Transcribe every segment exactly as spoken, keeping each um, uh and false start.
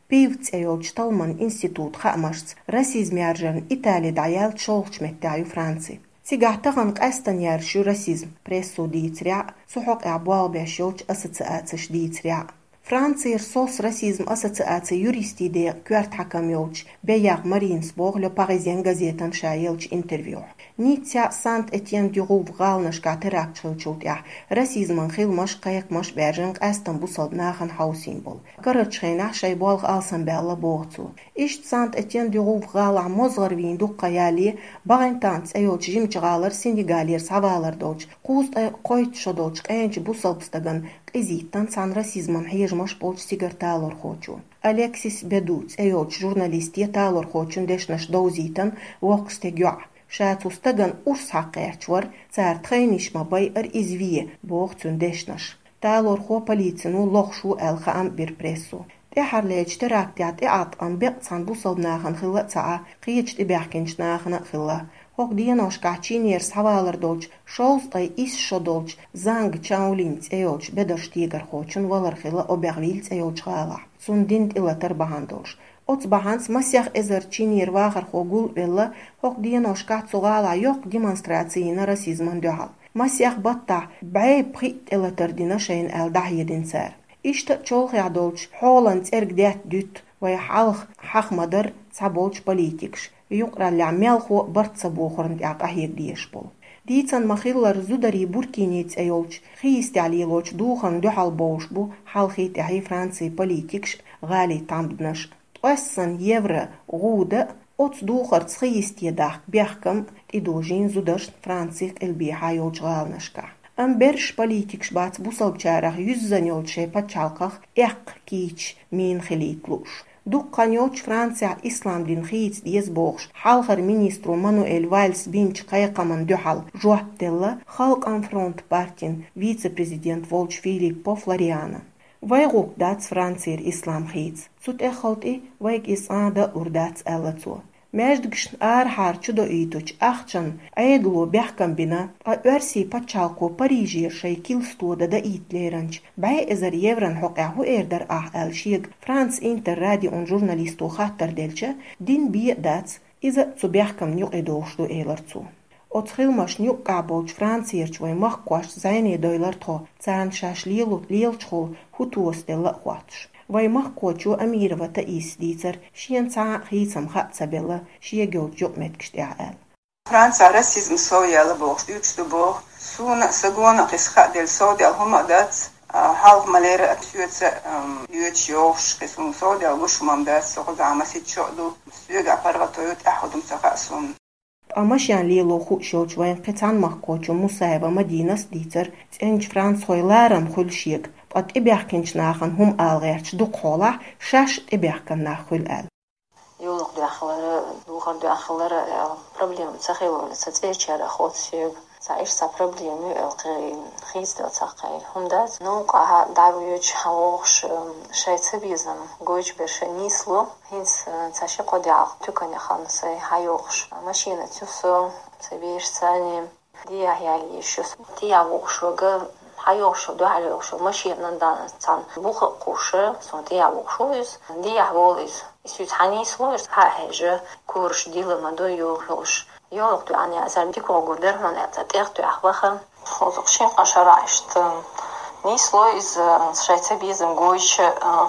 بيوتس أيولش طلمن إنستيتوت خامشت راسيزم يارجن إيطالي دعيال شولش متاعيو فرنسي سيجاعتغن قاستن يارشو راسيزم بريسو ديتريع سحوق إعبوال بيشيوش أساتساتش ديتريع فرانسير صوص راسيزم أساتساتي يوريستي دي كوارت حكم يولش بياغ مارينسبوغ لو باريزيان غازيتان شايلش انترفيو نيتسيا سانت اتيان ديغوف غالنش كاتراك تشلشوت يح راسيزم خيل مش قيق مش بيرجن قاستن بوصد ناخن حوسين بول قررت شخينح شايبوالغ آلسن بيالا بوغتو إشت سانت اتيان ديغوف غالع مزغر وين دو قيالي باغين تانس ايوش جيمج غالر سينيغالير سوالر دوش قوست قويت شدوش قينج بوصد بستغن قيزيتان سان راسيزم هيج مش بولش سيجر تالور خوچو أليكسيس بيدوتس ايوش جورناليستي تالور خوچون ديشنش دوزيتان وقستيجوع شاتو استغن أرس حقيقشور سار تخينيش مباي ار إزوية بوغتون ديشنش تالور خو بليتسنو لوخشو الخام بيربريسو تحر ليج تراكتيات اعط ام بيقصان بوصل ناخن خلا ساعة قيج تباحكنش ناخن خلا هوك دينوش كاچينير سوالر دوج شوز اي إس شدولج زانج تشاولينز ايوج بدرش تيجر خوچن ولر خلا اوبرويلز ايوج غالا سوندينت إلا تربهاندولش أوت بهانس مسيح إزر تشينير واخر خوغول بيلا هوك دينوش كاتسو غالا يوك ديمونستراتينا راسيزمان دوحال مسيح بطع بعي بخيت إلا تردينا شين آل دحيدين سار إشتا تشولخ يعدولش حولانت إرقدات دوت ويحالخ حق مدر تسابولش بوليتيكش يقرأ لعميال خو برت سابوخرن يعق أهيك ديشبول ديتسان مخيلر زودري بوركينيتس أيولش خيست عليلوش دوخن دوحال بوشبو حالخيت أهي فرانسي بوليتيكش غالي تامدنش أسن يورا غودة أوتس دوخر تخيست يداخ بيحكم تدوجين زودرش فرانسيق البيحا يولش غالنشكا أم برش بوليتيكش بات بوصل بشارخ يزن يولشي باتشالقخ إق كيتش مين خليتلوش دوقان يوتش فرانسيا إسلام دين خيتس ديز بوغش حالخر مينيسترو مانويل وايلس بينش قيقا من دوحال جوحب ديلا خالق أن فرونت بارتين فيتس بريزيدنت فولش فيليبو فلوريانا ويغوك داتس فرانسير إسلام خيتس سوت إخلطي ويغ إس آدا أرداتس ألتو ماجدقش آر حار چدو إيتوش أخشن أيدلو بيحكم بنا أرسي باتشالكو باريجير شاي كيلستو دا دا إيت ليرنج باي إزر يورن حقعه إيردر آه ألشيغ فرانس إنتر رادي أون جورناليستو خاطر ديلشا دين بي داتس إذا تسو بيحكم نيو إدوشدو إيلرتسو أتخيل مش نيو قابوش فرانسيرش وي مخقواش زيني دويلر تو تسان شاش ليلو ليلچخول هوتوس ديلا خواتش وي مخقوچو أمير وتأيس ديتر شين ساعة خيسم خات سبيلا شيه جو جو متكشت إعال فرانسا راسيزم سويا لبوغ ديوتش دبوغ سونا سجونا قسخاء ديل سوديا هما دات حالق مالير أكسيوتس يوتش يوش قسم سوديا وش ممدات سوغ عمسيت شودو سيوغا برغتويت أحدهم سقاسون أماشيان ليلو خو شوش وين قطعان مخقوچو مصايبة مدينة ديتر تنج فرانس خويلارم خلشيق قد إبيحكنش ناخن هم آلغيرش دو قولع شاش إبيحكن ناخل آل يولق دو أخلار دوغر دو أخلار проблем تخيل ستفيرش على خود سيب سعيش سا проблемы القي خيز دو تقاي هم دات نوقع دعويوش حوغش شايتة بيزم جوش برشا نيسلو هنس تاشي قدعق تكن خانسي حيوغش ماشينة تفسو سبيش ثاني دي أحيالي شوس دي أغوغشوغ حيوغشو دو حيوغشو ماشينة دان تان بوخ قوشة سون دي أغوغشو يس دي أغوغيز يسويت حنيسلو يس حاجة كورش ديلا ما دو يوغلوش يولق دو عني أزال ديكو غودر من أتاتيغ دو أخوخم خوزق شين قشرة عشت نيسلو إز شايتا بيزم غويش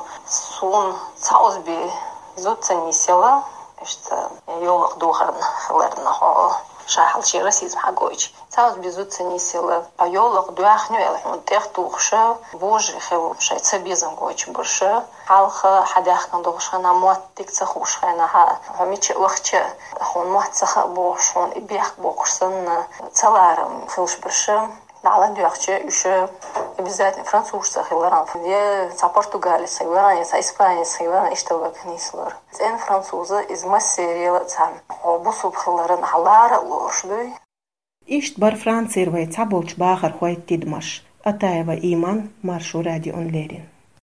سون تاوز بي زوت نيسيلا اشت يولق دو خرن خلرنا خو شاحل شي راسيزم حقويش تاوز بي زوت نيسيلا يولق دو أخنو يلحون تيغ دوخشا بوجي خيو شايتا بيزم غويش برشا حالخ حداخ كان دوخشانا موات ديك تخوشخانا ها هميتش وقتش هون موات تخ بوش هون إبيخ بوخشسن تلارم خلش برشا على دوخشة يش обязательно французский хиларан я за португалия хиларан я за испания хиларан اشتغل كنيسلر زين فرنسوزة из массерия цан обусуб хиларан халара лошдой إشت بر فرانسير ويتعبولش باخر خويت تدمش أتايبا إيمان مارشو رادي أون ليرين